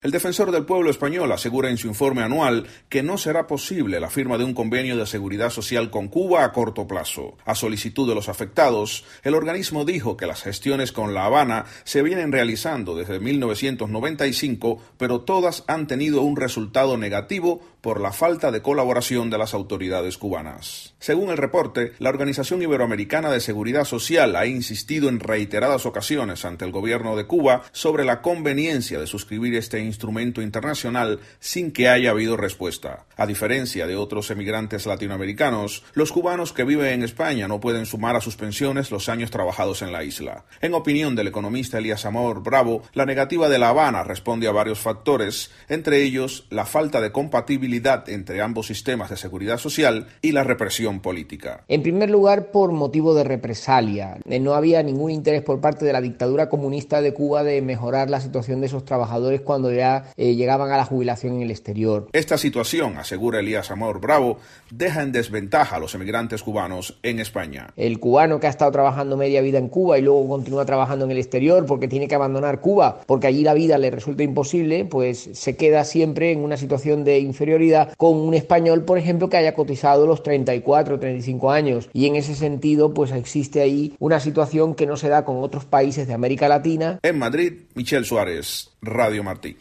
El defensor del pueblo español asegura en su informe anual que no será posible la firma de un convenio de seguridad social con Cuba a corto plazo. A solicitud de los afectados, el organismo dijo que las gestiones con La Habana se vienen realizando desde 1995, pero todas han tenido un resultado negativo por la falta de colaboración de las autoridades cubanas. Según el reporte, la Organización Iberoamericana de Seguridad Social ha insistido en reiteradas ocasiones ante el gobierno de Cuba sobre la conveniencia de suscribir este instrumento internacional sin que haya habido respuesta. A diferencia de otros emigrantes latinoamericanos, los cubanos que viven en España no pueden sumar a sus pensiones los años trabajados en la isla. En opinión del economista Elías Amor Bravo, la negativa de La Habana responde a varios factores, entre ellos la falta de compatibilidad entre ambos sistemas de seguridad social y la represión política. En primer lugar, por motivo de represalia. No había ningún interés por parte de la dictadura comunista de Cuba de mejorar la situación de esos trabajadores cuando ya llegaban a la jubilación en el exterior. Esta situación, asegura Elías Amor Bravo, deja en desventaja a los emigrantes cubanos en España. El cubano que ha estado trabajando media vida en Cuba y luego continúa trabajando en el exterior porque tiene que abandonar Cuba, porque allí la vida le resulta imposible, pues se queda siempre en una situación de inferioridad con un español, por ejemplo, que haya cotizado los 34 o 35 años. Y en ese sentido, pues existe ahí una situación que no se da con otros países de América Latina. En Madrid, Michel Suárez, Radio Martí.